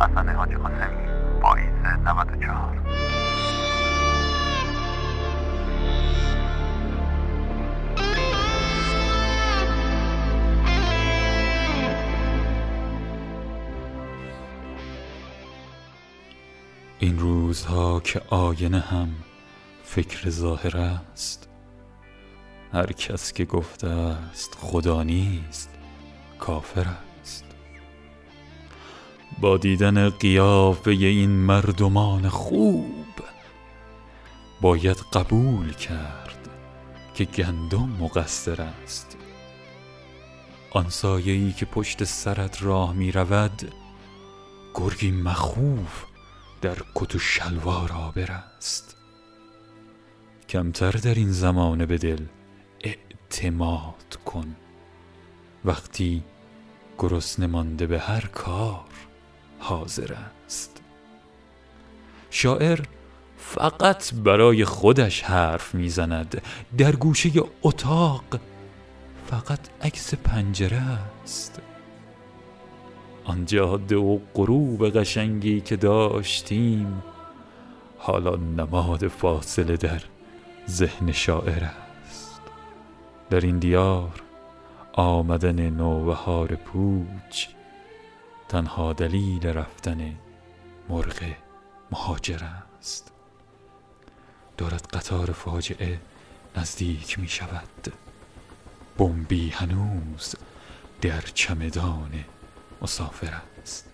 حسن حاجی قاسمی، پاییز 94. این روزها که آینه هم فکر ظاهر است، هر کس که گفته است خدا نیست کافر است. با دیدن قیافه این مردمان خوب باید قبول کرد که گندم مقصر است. آن سایه‌ای که پشت سرت راه می رود گرگی مخوف در کت و شلوار آبر است. کمتر در این زمانه به دل اعتماد کن، وقتی گرسنه مانده به هر کار حاضر است. شاعر فقط برای خودش حرف میزند، در گوشه اتاق فقط عکس پنجره است. آن جاده و غروب قشنگی که داشتیم حالا نماد فاصله در ذهن شاعر است. در این دیار آمدن نوبهار پوچ تنها دلیل رفتن مرغ مهاجر است. دارد قطار فاجعه نزدیک می شود، بمبی هنوز در چمدان مسافر است.